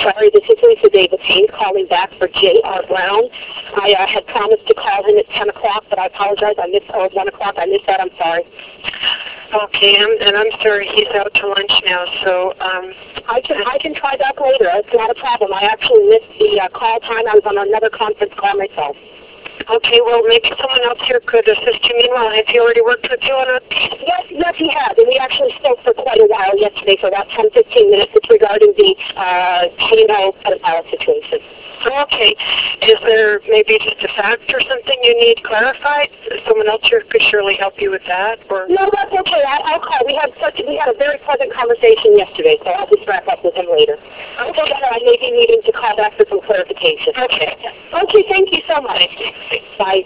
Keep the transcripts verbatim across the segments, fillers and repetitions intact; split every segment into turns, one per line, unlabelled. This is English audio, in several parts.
sorry, this is Lisa Davis Haynes calling back for J R. Brown. I uh, had promised to call him at ten o'clock, but I apologize. I missed, or one o'clock. I missed that. I'm sorry.
Okay, I'm, and I'm sorry, he's out to lunch now, so um,
I can I can try back later. It's not a problem. I actually missed the uh, call time. I was on another conference call myself.
Okay, well, maybe someone else here could assist you. Meanwhile, has he already worked with you on a...
Yes, yes, he has, and we actually spoke for quite a while yesterday, for about ten, fifteen minutes. It's regarding the uh, Kano pedophile situation.
Okay. Is there maybe just a fact or something you need clarified? Someone else here could surely help you with that, or...
No, that's okay. I, I'll call. We had such we had a very pleasant conversation yesterday, so I'll just wrap up with him later. Okay, so I may be needing to call back for some clarification.
Okay.
Okay, thank you so much. Bye.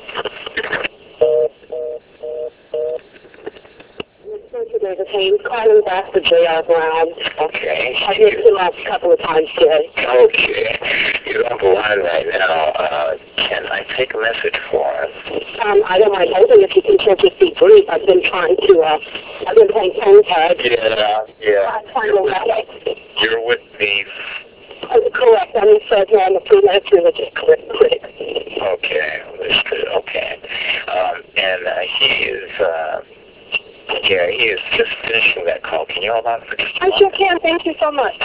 Mister Davis Haynes, calling back for J R. Brown.
Okay.
I missed him up a couple of times today.
Okay. You're on the line right now. Uh, can I take a message for him?
Um, I don't mind holding if you can just be brief. I've been trying to, uh, I've been playing phone tag.
Yeah, yeah.
I'm trying to let
You're with me.
Oh, correct. I'm in Fresno. I'm a freelance religious critic.
Okay, understood. Okay. Um, and uh, he is, uh, yeah, he is just finishing that call. Can you hold on for just a
I
moment?
sure can. Thank you so much.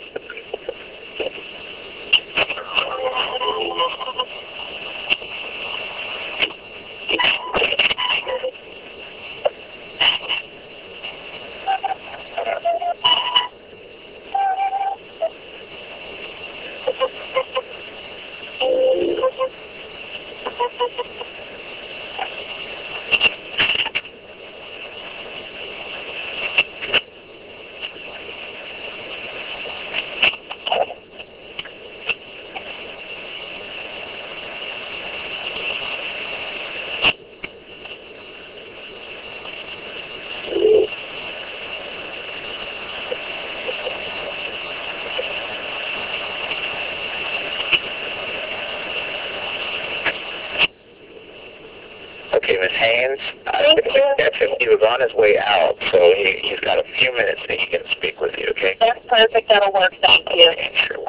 Okay, Miss Haynes.
Thank
I
you.
That's him. He was on his way out, so he, he's got a few minutes that he can speak with you, okay?
That's perfect. That'll work. Thank you.
Okay, sure.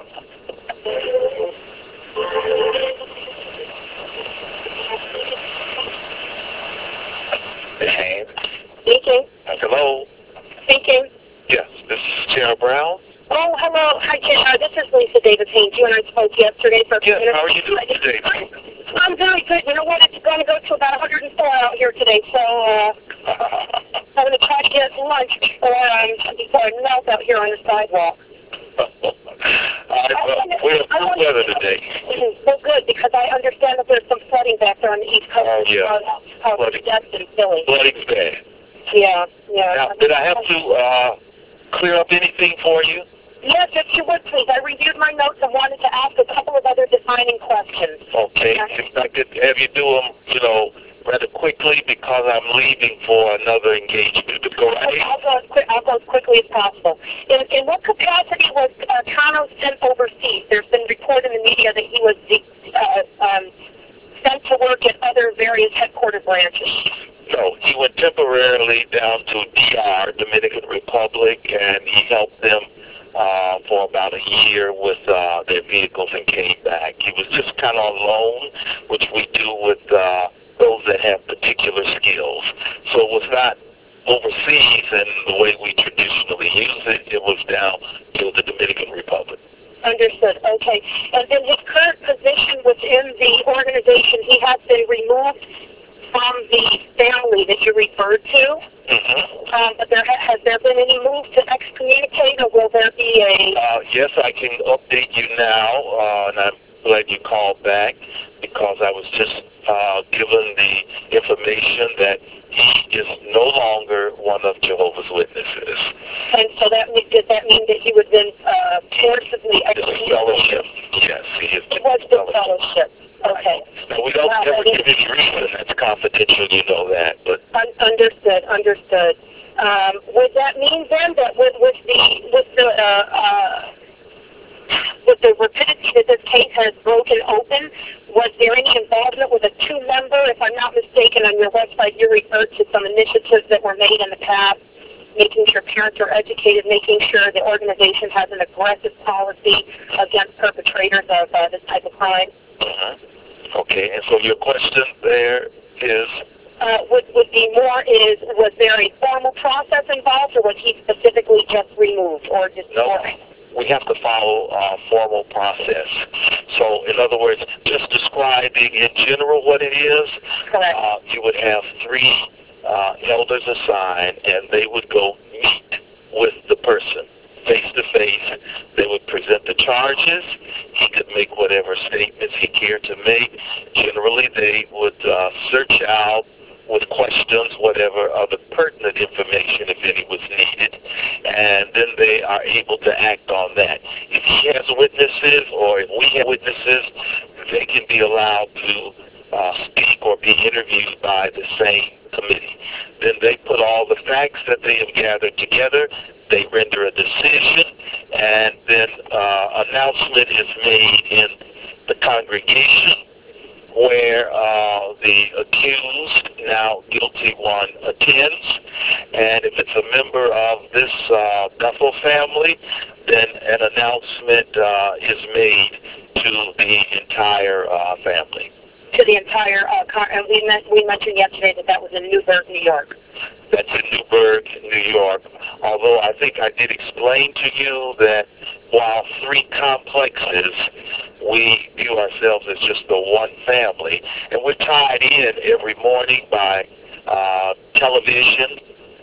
Miss Haynes?
Speaking.
Hello?
Speaking.
Yes, this is J R. Brown.
Oh, hello. Hi, Jen. Uh, this is Lisa Davis Haynes. You and I spoke yesterday for a few
Yes,
minutes.
how are you doing today?
I'm very good. You know what? It's going to go to about one hundred four out here today, so uh, I'm going to try to get lunch before, um, before I melt out here on the sidewalk.
uh, well, we have good weather today.
Well, good, because I understand that there's some flooding back there on the East Coast.
Oh, yeah.
Uh,
Flooding.
That's in Philly.
Flooding's bad.
Yeah, yeah.
Now, did I have to uh, clear up anything for you?
Yes, if you would, please. I reviewed my notes and wanted to ask a couple of other defining questions.
Okay. If I could have you do them, you know, rather quickly because I'm leaving for another engagement. Go right ahead.
I'll go as, quick, I'll go as quickly as possible. In, in what capacity was uh, Kano sent overseas? There's been report in the media that he was uh, um, sent to work at other various headquarter branches.
No, he went temporarily down to D R, Dominican Republic, and he helped them uh, for about a year with uh, their vehicles and came back. He was just kind of on loan, which we do with uh, those that have particular skills. So it was not overseas in the way we traditionally use it. It was down to the Dominican Republic.
Understood. Okay. And then his current position within the organization, he has been removed from the family that you referred to.
Mm-hmm.
Um, but there ha- has there been any move to excommunicate, or will there be a...
Uh, yes, I can update you now, uh, and I'm glad you called back because I was just uh, given the information that he is no longer one of Jehovah's Witnesses.
And so that me- does that mean that he was then uh, forcibly
Fellowship.
excommunicated?
Yes, he is.
It was the fellowship. Okay.
Now, we don't
Wow,
ever
that is-
give any reason. That's confidential, you know that. But
Un- understood. Understood. Um, would that mean then that with, with the with the uh, uh, with the rapidity that this case has broken open, was there any involvement with a two-member? If I'm not mistaken, on your website you referred to some initiatives that were made in the past making sure parents are educated, making sure the organization has an aggressive policy against perpetrators of uh, this type of crime.
Uh-huh. Okay, and so your question there is?
Uh, would, would be more is, was there a formal process involved, or was he specifically just removed, or just...
No,
or,
we have to follow a formal process. So, in other words, just describing in general what it is,
correct.
Uh, you would have three uh, elders assigned, and they would go meet with the person face to face. They would present the charges. He could make whatever statements he cared to make. Generally, they would uh, search out with questions, whatever other pertinent information, if any, was needed, and then they are able to act on that. If he has witnesses, or if we have witnesses, they can be allowed to uh, speak or be interviewed by the same committee. Then they put all the facts that they have gathered together, they render a decision, and then uh, announcement is made in the congregation, where uh, the accused, now guilty one, attends. And if it's a member of this uh, Bethel family, then an announcement uh, is made to the entire uh, family.
To the entire, uh, car, and we, met, we mentioned yesterday that that was in Newburgh, New York.
That's in Newburgh, New York. Although I think I did explain to you that while three complexes, we view ourselves as just the one family, and we're tied in every morning by uh, television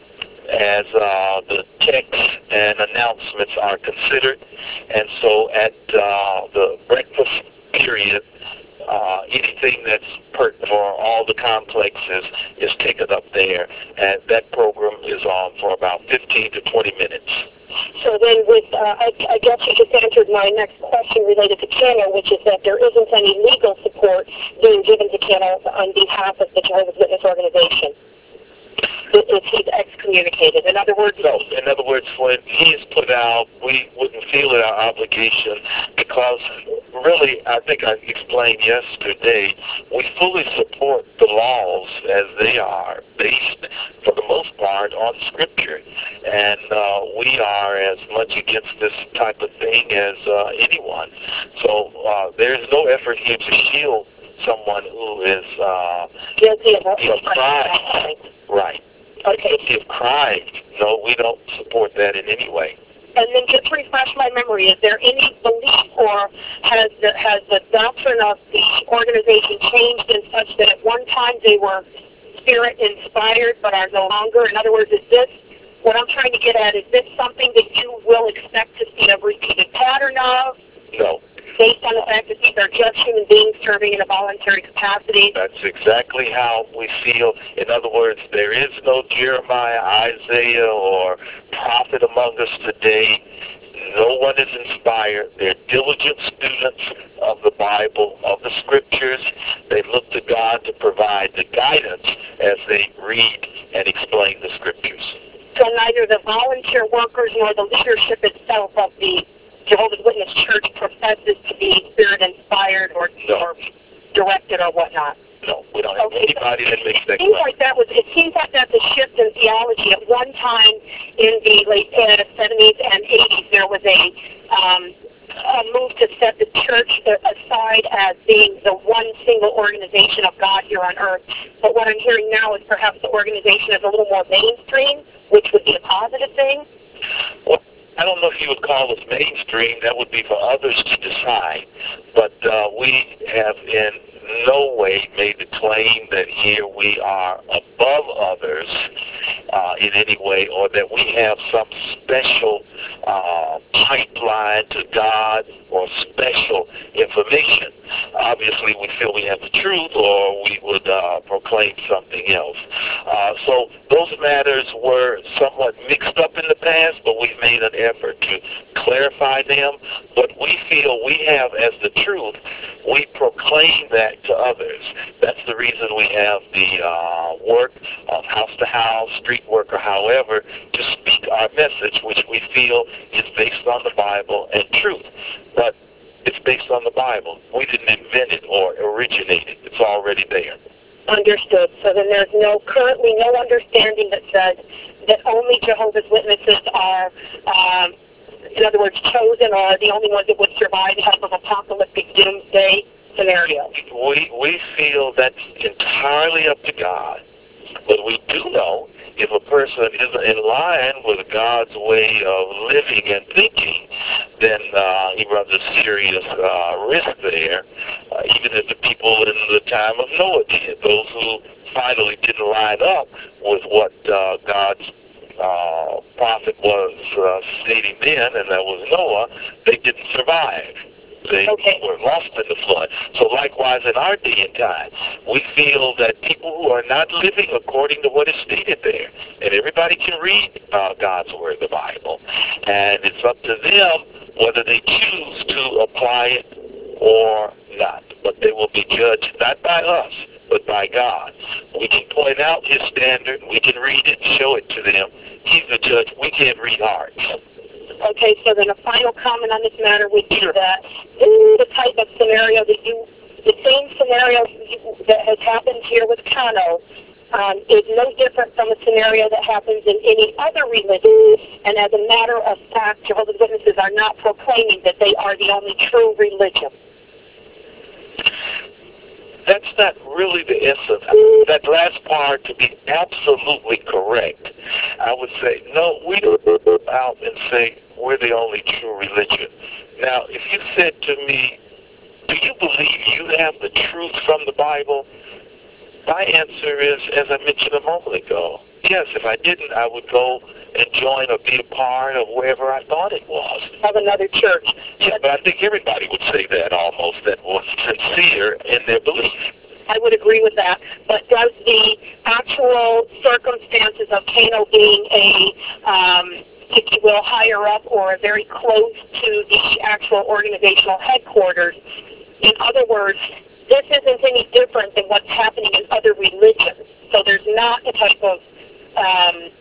as uh, the texts and announcements are considered. And so at uh, the breakfast period, uh, anything that's pertinent for all the complexes is taken up there, and that program is on for about fifteen to twenty minutes.
So then with, uh, I, I guess you just answered my next question related to Cano, which is that there isn't any legal support being given to Cano on behalf of the Jehovah's Witness organization if he's excommunicated. In other words...
No, in other words, when he's put out, we wouldn't feel it our obligation because really, I think I explained yesterday, we fully support the laws as they are, based for the most part on Scripture. And uh, we are as much against this type of thing as uh, anyone. So uh, there's no effort here to shield someone who is uh,
guilty of,
of crime. Right.
Okay.
Guilty of crime. No, we don't support that in any way.
And then just refresh my memory, is there any belief or has the, has the doctrine of the organization changed in such that at one time they were Spirit-inspired but are no longer? In other words, is this, what I'm trying to get at, is this something that you will expect to see a repeated pattern of?
No.
Based on the fact that these are just human beings serving in a voluntary capacity?
That's exactly how we feel. In other words, there is no Jeremiah, Isaiah, or prophet among us today. No one is inspired. They're diligent students of the Bible, of the Scriptures. They look to God to provide the guidance as they read and explain the Scriptures.
So neither the volunteer workers nor the leadership itself of the Jehovah's Witness Church professes to be Spirit-inspired or,
no.
or directed or whatnot.
No, we don't have
Okay,
anybody
so
that makes that
it seems
claim.
like that was. It seems like that's a shift in theology. At one time in the late uh, seventies and eighties, there was a, um, a move to set the church aside as being the one single organization of God here on earth. But what I'm hearing now is perhaps the organization is a little more mainstream, which would be a positive thing.
Well, I don't know if you would call us mainstream. That would be for others to decide. But uh, we have in no way made the claim that here we are above others uh, in any way, or that we have some special uh, pipeline to God or special information. Obviously, we feel we have the truth, or we would uh, proclaim something else. Uh, so those matters were somewhat mixed up in the past, but we've made an effort to clarify them. But we feel we have as the truth. We proclaim that to others. That's the reason we have the uh, work of house to house, street work, or however, to speak our message, which we feel is based on the Bible and truth. But it's based on the Bible. We didn't invent it or originate it. It's already there.
Understood. So then there's no currently no understanding that says that only Jehovah's Witnesses are, um, in other words, chosen, or the only ones that would survive the type of apocalyptic doomsday scenario?
We, we feel that's entirely up to God. But we do know if a person isn't in line with God's way of living and thinking, then uh, he runs a serious uh, risk there, uh, even as the people in the time of Noah did. Those who finally didn't line up with what uh, God's uh, prophet was uh, stating then, and that was Noah, they didn't survive. They
Okay.
were lost in the flood. So likewise in our day and time, we feel that people who are not living according to what is stated there, and everybody can read uh, God's Word, the Bible, and it's up to them whether they choose to apply it or not. But they will be judged not by us, but by God. We can point out His standard, we can read it, show it to them. He's the judge. We can't read hearts.
Okay, so then a final comment on this matter would be that this is the type of scenario that you, the same scenario that has happened here with Kano, um, is no different from a scenario that happens in any other religion. And as a matter of fact, Jehovah's Witnesses are not proclaiming that they are the only true religion.
That's not really the essence. That last part, to be absolutely correct, I would say, no, we don't go out and say we're the only true religion. Now, if you said to me, do you believe you have the truth from the Bible? My answer is, as I mentioned a moment ago, yes. If I didn't, I would go and join or be a part of wherever I thought it was.
Of another church.
Yeah, but I think everybody would say that almost, that was sincere in their belief.
I would agree with that. But does the actual circumstances of Kano being a, um, if you will, higher up or very close to the actual organizational headquarters, in other words, this isn't any different than what's happening in other religions. So there's not a type of, um,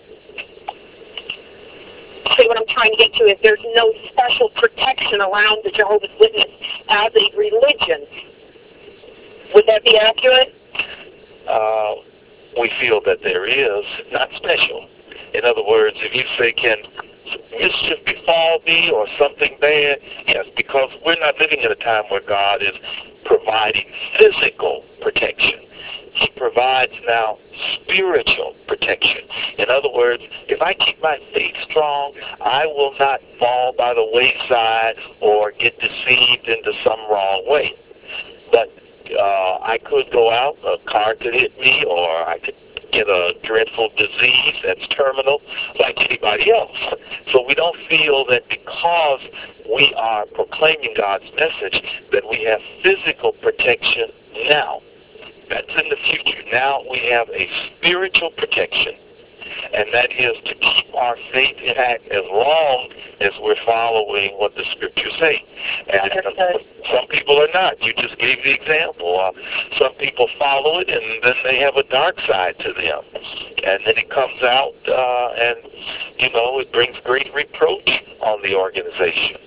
see what I'm trying to get to is there's no special protection around the Jehovah's Witness as a religion. Would that be accurate?
Uh, we feel that there is, not special. In other words, if you say, can mischief befall me or something bad? Yes, because we're not living in a time where God is providing physical protection. He provides now spiritual protection. In other words, if I keep my faith strong, I will not fall by the wayside or get deceived into some wrong way. But uh, I could go out, a car could hit me, or I could get a dreadful disease that's terminal like anybody else. So we don't feel that because we are proclaiming God's message that we have physical protection now. That's in the future. Now we have a spiritual protection, and that is to keep our faith intact as long as we're following what the Scriptures say. And some people are not. You just gave the example. Uh, some people follow it, and then they have a dark side to them. And then it comes out, uh, and, you know, it brings great reproach on the organization.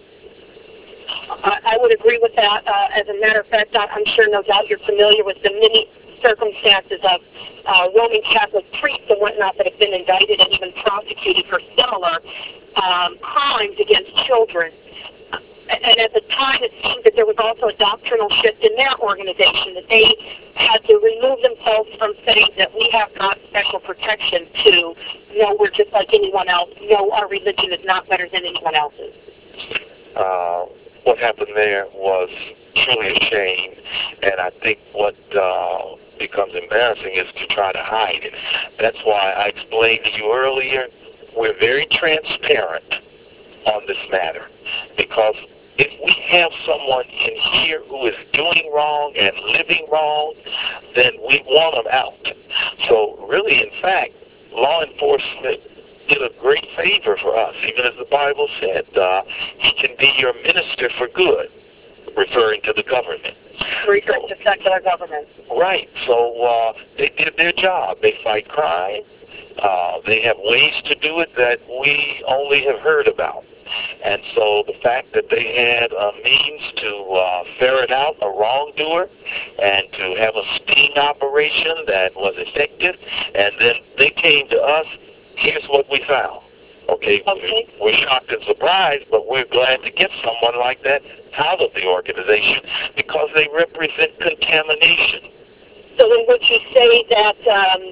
I would agree with that. Uh, as a matter of fact, I'm sure no doubt you're familiar with the many circumstances of uh, Roman Catholic priests and whatnot that have been indicted and even prosecuted for similar um, crimes against children. And at the time, it seemed that there was also a doctrinal shift in their organization, that they had to remove themselves from saying that we have God's special protection to, no, we're just like anyone else. No, our religion is not better than anyone else's.
Uh, what happened there was truly a shame, and I think what uh, becomes embarrassing is to try to hide it. That's why I explained to you earlier, we're very transparent on this matter, because if we have someone in here who is doing wrong and living wrong, then we want them out. So really, in fact, law enforcement did a great favor for us, even as the Bible said, uh, he can be your minister for good, referring to the government.
Referring to secular government.
Right. So uh, they did their job. They fight crime. Uh, they have ways to do it that we only have heard about. And so the fact that they had a means to uh, ferret out a wrongdoer and to have a sting operation that was effective, and then they came to us here's what we found. Okay,
Okay.
we're shocked and surprised, but we're glad to get someone like that out of the organization because they represent contamination.
So then would you say that, um,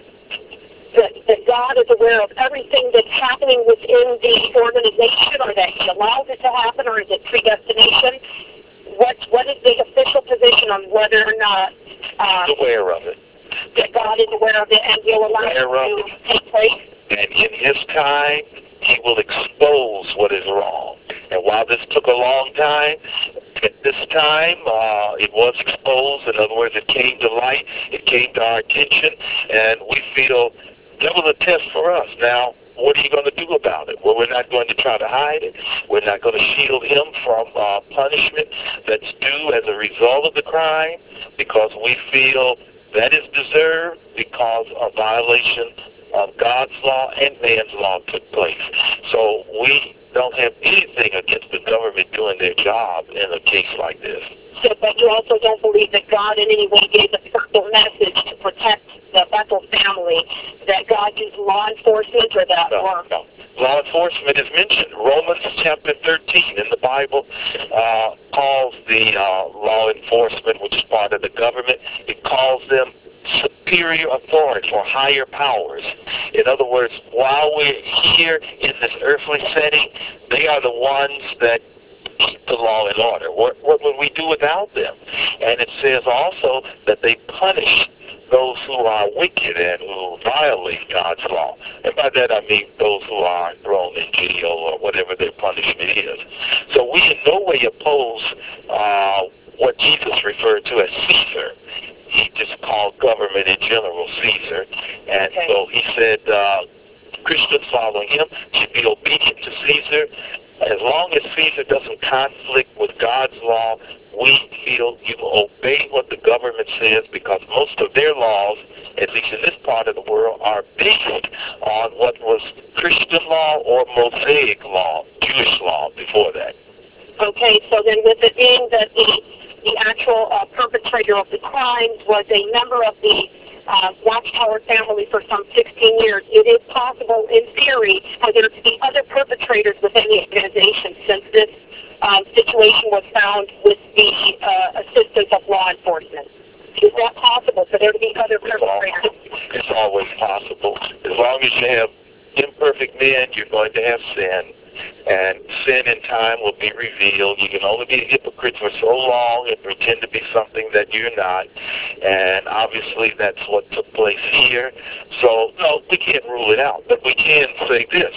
that, that God is aware of everything that's happening within the organization, or that he allows it to happen, or is it predestination? What, what is the official position on whether or not um,
He's aware of it.
that God is aware of it and he'll allow it
Aware of
to take place?
And in his time, he will expose what is wrong. And while this took a long time, at this time, uh, it was exposed. In other words, it came to light. It came to our attention. And we feel that was a test for us. Now, what are you going to do about it? Well, we're not going to try to hide it. We're not going to shield him from uh, punishment that's due as a result of the crime, because we feel that is deserved because a violation of God's law and man's law took place. So we don't have anything against the government doing their job in a case like this.
So, but you also don't believe that God in any way gave a special message to protect the Bethel family, that God used law enforcement, or that
No,
or
no. Law enforcement is mentioned. Romans chapter thirteen in the Bible uh, calls the uh, law enforcement, which is part of the government, it calls them superior authority or higher powers. In other words, while we're here in this earthly setting, they are the ones that keep the law and order. What, what would we do without them? And it says also that they punish those who are wicked and who violate God's law. And by that I mean those who are thrown in jail or whatever their punishment is. So we in no way oppose uh, what Jesus referred to as Caesar. He just called government in general Caesar. And
Okay.
so he said uh, Christians following him should be obedient to Caesar. As long as Caesar doesn't conflict with God's law, we feel you obey what the government says, because most of their laws, at least in this part of the world, are based on what was Christian law or Mosaic law, Jewish law before that.
okay, so then with it being that the the actual uh, perpetrator of the crimes was a member of the uh, Watchtower family for some sixteen years, it is possible, in theory, for there to be other perpetrators within the organization, since this um, situation was found with the uh, assistance of law enforcement. Is that possible for there to be other perpetrators?
It's always possible. As long as you have imperfect men, you're going to have sin. And sin in time will be revealed. You can only be a hypocrite for so long and pretend to be something that you're not. And obviously that's what took place here. So, no, we can't rule it out. But we can say this.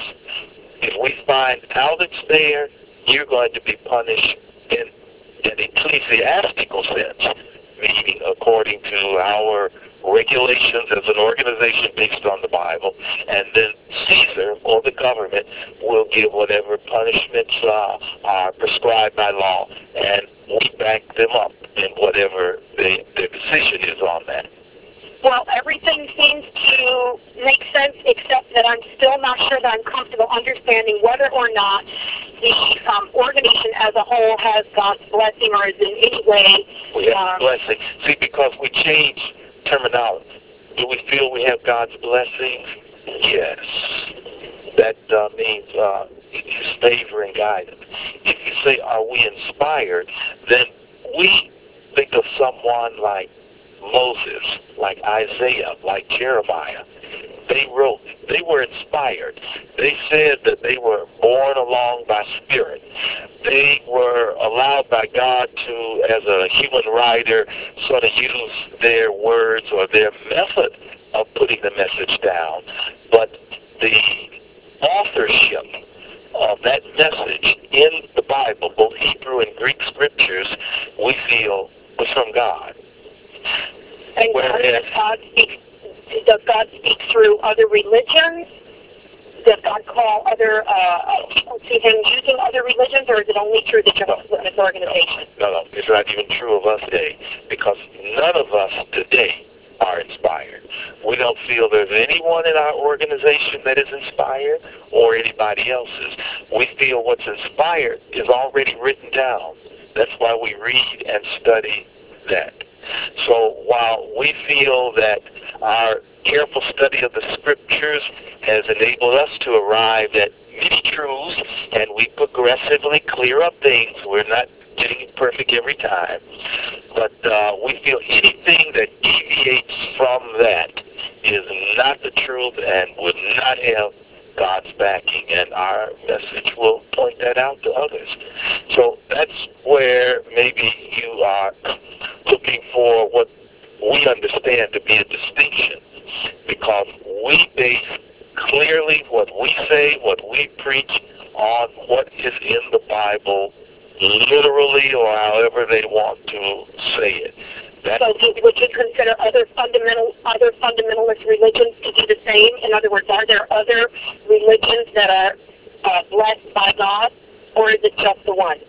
If we find out it's there, you're going to be punished in an ecclesiastical sense, meaning according to our regulations as an organization based on the Bible, and then Caesar or the government will give whatever punishments uh, are prescribed by law, and we back them up in whatever they, their decision is on that.
Well, everything seems to make sense, except that I'm still not sure that I'm comfortable understanding whether or not the um, organization as a whole has God's blessing, or is in any way...
We have
um,
blessing. See, because we change terminology. Do we feel we have God's blessings? Yes. That uh, means uh, His favor and guidance. If you say, are we inspired, then we think of someone like Moses, like Isaiah, like Jeremiah. They wrote, they were inspired. They said that they were born along by spirit. They were allowed by God to, as a human writer, sort of use their words or their method of putting the message down. But the authorship of that message in the Bible, both Hebrew and Greek scriptures, we feel was from God.
And God, does God speak, does God speak through other religions? Does God call other uh, people to him using other religions, or is it only through the Jehovah's Witness organization?
No, no, it's not even true of us today, because none of us today are inspired. We don't feel there's anyone in our organization that is inspired or anybody else's. We feel what's inspired is already written down. That's why we read and study that. So while we feel that Our careful study of the Scriptures has enabled us to arrive at many truths, and we progressively clear up things. We're not getting it perfect every time, but uh, we feel anything that deviates from that is not the truth and would not have God's backing, and our message will point that out to others. So that's where maybe you are looking for what we understand to be a distinction, because we base clearly what we say, what we preach, on what is in the Bible, literally or however they want to say it. That,
so do, would you consider other fundamental, other fundamentalist religions to do the same? In other words, are there other religions that are uh, blessed by God, or is it just the one?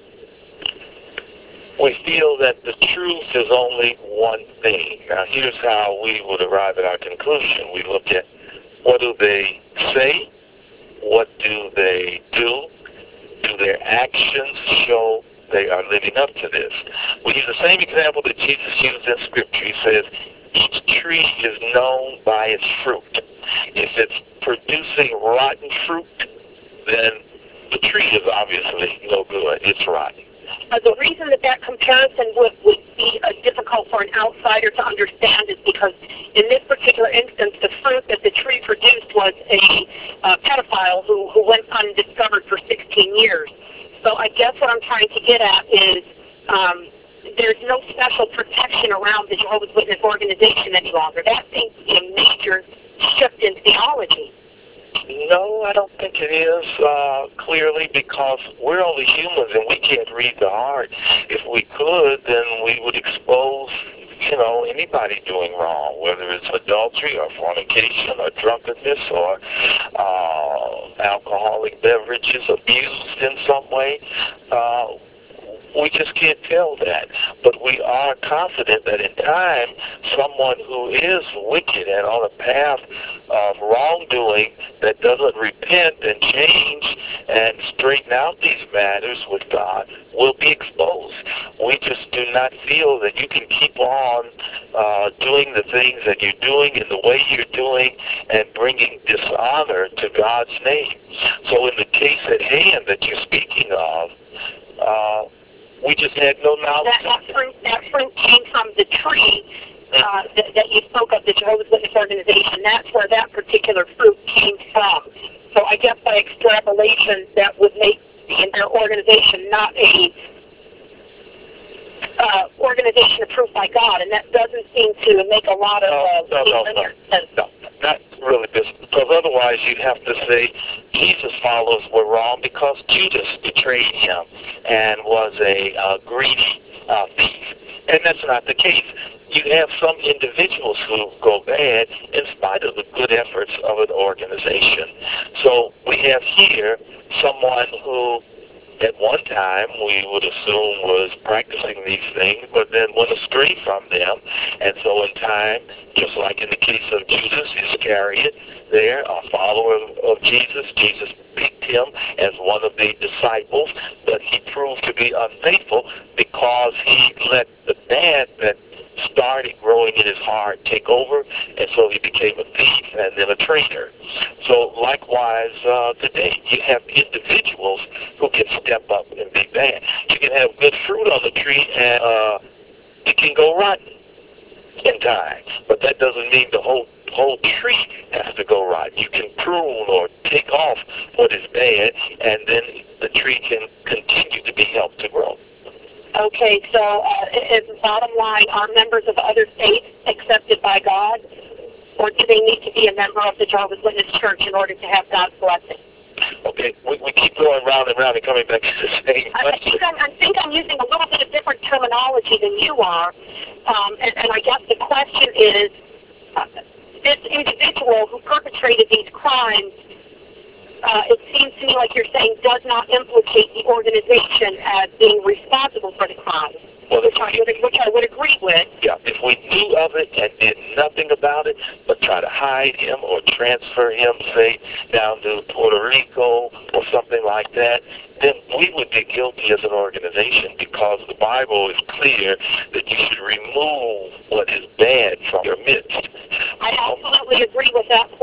We feel that the truth is only one thing. Now, here's how we would arrive at our conclusion. We look at what do they say, what do they do, do their actions show they are living up to this? We use the same example that Jesus used in Scripture. He says, each tree is known by its fruit. If it's producing rotten fruit, then the tree is obviously no good. It's rotten.
Uh, the reason that that comparison would, would be uh, difficult for an outsider to understand is because in this particular instance, the fruit that the tree produced was a uh, pedophile who, who went undiscovered for sixteen years. So I guess what I'm trying to get at is um, there's no special protection around the Jehovah's Witness organization any longer. That seems to be a major shift in theology.
No, I don't think it is, uh, clearly, because we're only humans and we can't read the heart. If we could, then we would expose, you know, anybody doing wrong, whether it's adultery or fornication or drunkenness or uh, alcoholic beverages abused in some way. Uh, we just can't tell that. But we are confident that in time, someone who is wicked and on a path of wrongdoing that doesn't repent and change and straighten out these matters with God will be exposed. We just do not feel that you can keep on uh, doing the things that you're doing in the way you're doing and bringing dishonor to God's name. So in the case at hand that you're speaking of, uh, we just had no knowledge.
That, that, fruit, that fruit came from the tree uh, that, that you spoke of, the Jehovah's Witness organization. That's where that particular fruit came from. So I guess by extrapolation, that would make the entire organization not a uh, organization approved by God, and that doesn't seem to make a lot of uh,
no, no, no,
sense.
No, not really, because otherwise you'd have to say Jesus' followers were wrong because Judas betrayed him and was a uh, greedy uh, thief. And that's not the case. You have some individuals who go bad in spite of the good efforts of an organization. So we have here someone who at one time we would assume was practicing these things, but then went astray from them. And so in time, just like in the case of Judas Iscariot, there, a follower of Jesus, Jesus picked him as one of the disciples, but he proved to be unfaithful because he let the bad that started growing in his heart take over, and so he became a thief and then a traitor. So likewise uh, today, you have individuals who can step up and be bad. You can have good fruit on the tree and uh, it can go rotten in time, but that doesn't mean the whole whole tree has to go rotten. You can prune or take off what is bad, and then the tree can continue to be helped to grow.
Okay, so uh, is the bottom line, are members of other faiths accepted by God, or do they need to be a member of the Jehovah's Witness Church in order to have God's blessing?
Okay, we, we keep going round and round and coming back to the same
I, I, think I'm, I think I'm using a little bit of different terminology than you are, um, and, and I guess the question is, uh, this individual who perpetrated these crimes, Uh, it seems to me like you're saying does not implicate the organization as being responsible for the crime,
well,
which, I would, which I would agree with.
Yeah, if we knew of it and did nothing about it, but try to hide him or transfer him, say, down to Puerto Rico or something like that, then we would be guilty as an organization, because the Bible is clear that you should remove what is bad from your midst.
I, I,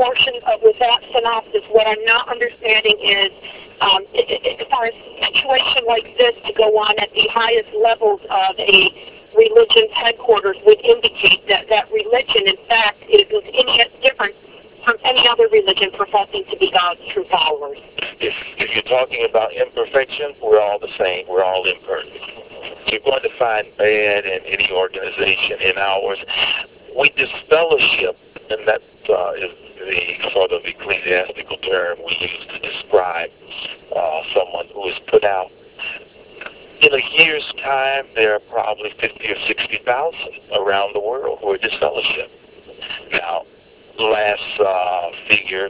portion of, with that synopsis, what I'm not understanding is, um, for a situation like this to go on at the highest levels of a religion's headquarters would indicate that that religion, in fact, is any different from any other religion professing to be God's true followers.
If, if you're talking about imperfection, we're all the same. We're all imperfect. You're going to find bad in any organization. In ours, we disfellowship, and that uh, is the sort of ecclesiastical term we use to describe uh, someone who is put out. In a year's time, there are probably fifty or sixty thousand around the world who are disfellowship. Now, last uh, figure,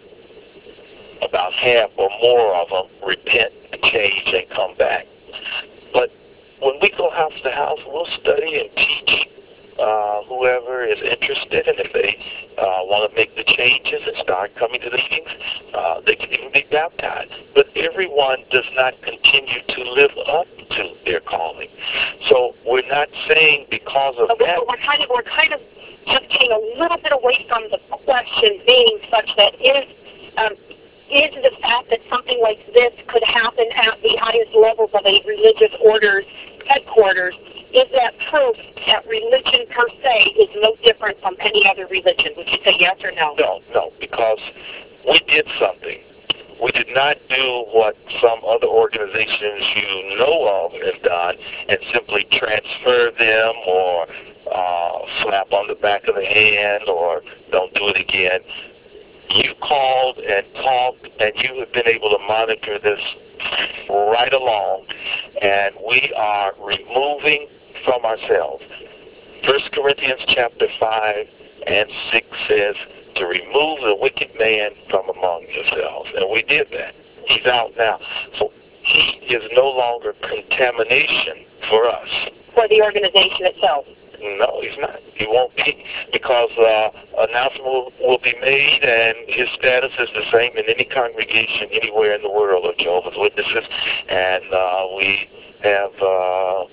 about half or more of them repent, change, and come back. But when we go house to house, we'll study and teach uh, whoever is interested, and if they uh, want to make the changes and start coming to the meetings, uh, they can even be baptized. But everyone does not continue to live up to their calling. So we're not saying because of
but
that.
We're kind of, we're kind of just getting a little bit away from the question being such that is, um, is the fact that something like this could happen at the highest levels of a religious order's headquarters, is that proof that religion per se is no different from any other religion? Would you say yes or no?
No, no, because we did something. We did not do what some other organizations you know of have done and simply transfer them or uh, slap on the back of the hand or don't do it again. You called and talked, and you have been able to monitor this right along, and we are removing from ourselves. First Corinthians chapter five and six says to remove the wicked man from among yourselves, and we did that. He's out now. So he is no longer contamination for us.
For the organization itself?
No, he's not. He won't be, because uh, announcement will, will be made, and his status is the same in any congregation anywhere in the world of Jehovah's Witnesses. And uh, we have uh,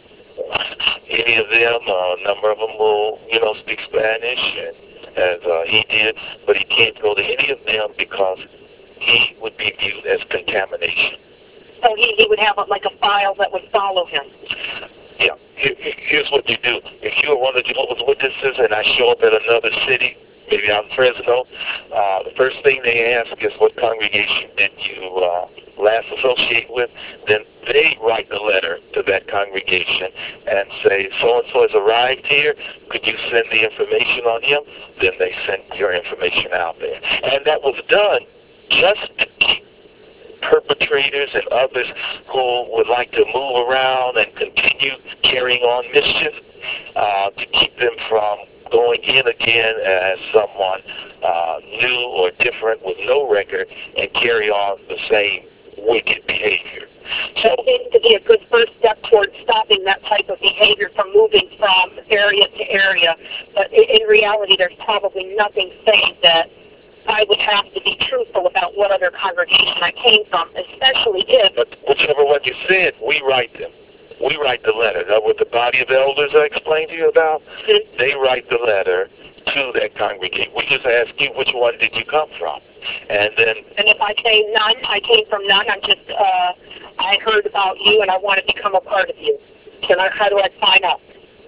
any of them, uh, a number of them will, you know, speak Spanish, and, as uh, he did, but he can't go to any of them because he would be viewed as contamination.
So he, he would have a, like a file that would follow him.
Yeah. Here's what you do. If you're one of the Jehovah's Witnesses and I show up at another city, maybe out in Fresno, uh, the first thing they ask is what congregation did you uh, last associate with? Then they write the letter to that congregation and say, so-and-so has arrived here. Could you send the information on him? Then they send your information out there. And that was done just to keep perpetrators and others who would like to move around and continue carrying on mischief, uh, to keep them from going in again as someone uh, new or different with no record and carry on the same wicked behavior.
So, that seems to be a good first step towards stopping that type of behavior from moving from area to area. But in reality, there's probably nothing saying that I would have to be truthful about what other congregation I came from, especially if...
But whichever one you said, we write them. We write the letter. Now, with the body of elders I explained to you about, mm-hmm. they write the letter to that congregation. We just ask you, which one did you come from? And then...
And if I say none, I came from none, I'm just, uh, I heard about you and I want to become a part of you. Can I, how do I sign up?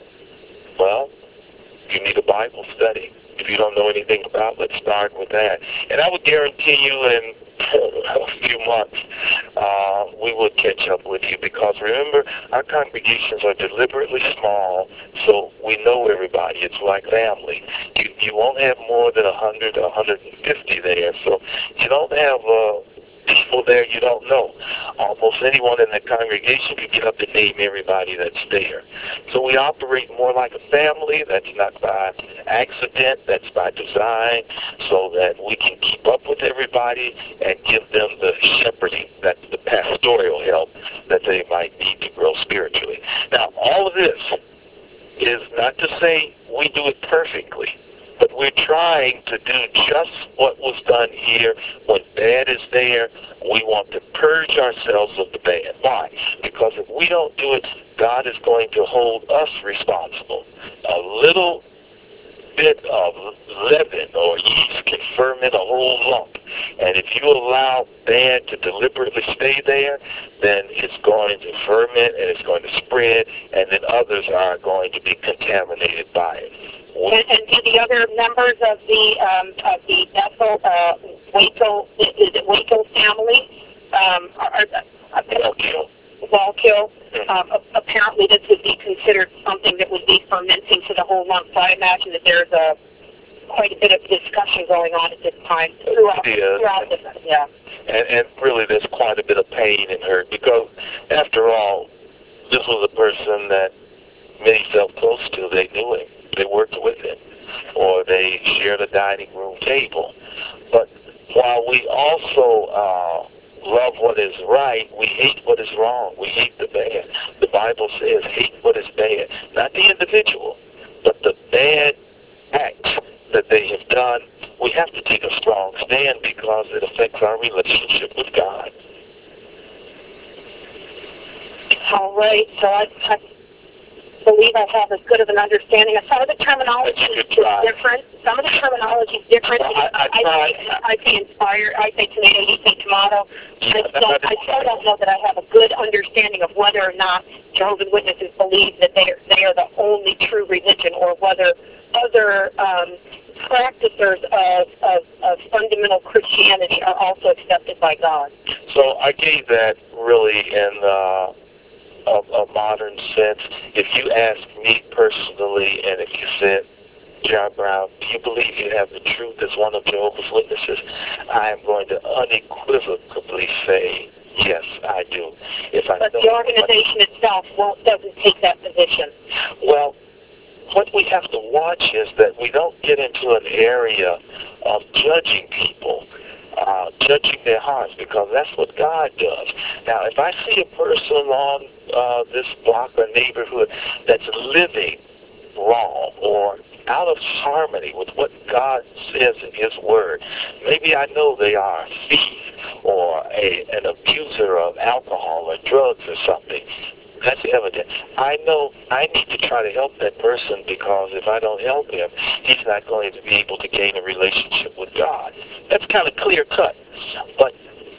Well, you need a Bible study. If you don't know anything about, let's start with that. And I would guarantee you in a few months, uh, we will catch up with you, because remember, our congregations are deliberately small, so we know everybody. It's like family. You, you won't have more than one hundred or one hundred fifty there, so you don't have uh, people there you don't know. Almost anyone in the congregation can get up and name everybody that's there. So we operate more like a family. That's not by accident, that's by design, so that we can keep up with everybody and give them the shepherding, that's the pastoral help that they might need to grow spiritually. Now, all of this is not to say we do it perfectly, but we're trying to do just what was done here. When bad is there, we want to purge ourselves of the bad. Why? Because if we don't do it, God is going to hold us responsible. A little bit of leaven or yeast can ferment a whole lump. And if you allow bad to deliberately stay there, then it's going to ferment and it's going to spread, and then others are going to be contaminated by it.
And, and do the other members of the um, of the Bethel uh, Waco, is it Waco family? Um, are, are,
Wallkill.
Wallkill. Um, apparently, this would be considered something that would be fermenting to the whole lump. So I imagine that there's a quite a bit of discussion going on at this time throughout,
Yeah.
throughout this. Yeah.
And, and really, there's quite a bit of pain and hurt because, after all, this was a person that many felt close to. They knew him. They worked with him, or they shared a dining room table. But while we also uh, love what is right, we hate what is wrong. We hate the bad. The Bible says, hate what is bad. Not the individual, but the bad acts that they have done. We have to take a strong stand because it affects our relationship with God.
All right. So I, I believe I have as good of an understanding. Some of the terminology is different. Some of the terminology is different.
Well, I, I,
I, I say inspired. I say tomato. You say tomato. I still, I still don't know that I have a good understanding of whether or not Jehovah's Witnesses believe that they are, they are the only true religion, or whether other um, practicers of, of, of fundamental Christianity are also accepted by God.
So I gave that really in uh, a, a modern sense. If you ask me personally, and if you said, John Brown, do you believe you have the truth as one of Jehovah's Witnesses? I am going to unequivocally say, yes, I do. If I
but the organization itself won't, doesn't take that position.
Well, what we have to watch is that we don't get into an area of judging people, uh, judging their hearts, because that's what God does. Now, if I see a person on uh, this block or neighborhood that's living wrong or out of harmony with what God says in His Word, maybe I know they are a thief or a, an abuser of alcohol or drugs or something. That's evident. I know I need to try to help that person, because if I don't help him, he's not going to be able to gain a relationship with God. That's kind of clear cut. But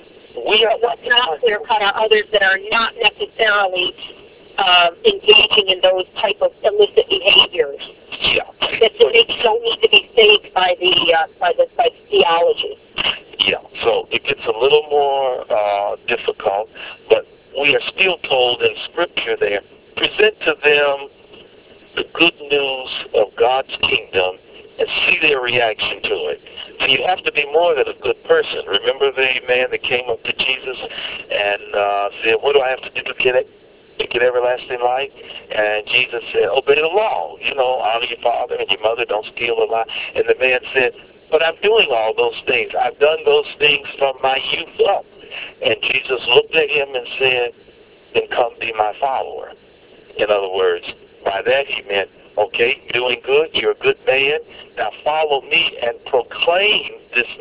we are
what's not clear cut are others that are not necessarily uh, engaging in those type of illicit behaviors.
Yeah.
That they don't need to be saved by the uh, by the by theology.
Yeah. So it gets a little more uh, difficult, but we are still told in Scripture there, present to them the good news of God's kingdom and see their reaction to it. So you have to be more than a good person. Remember the man that came up to Jesus and uh, said, what do I have to do to get it? To get everlasting life? And Jesus said, obey the law. You know, honor your father and your mother, don't steal a lie. And the man said, but I'm doing all those things. I've done those things from my youth up. And Jesus looked at him and said, then come be my follower. In other words, by that he meant, okay, you're doing good, you're a good man, now follow me and proclaim this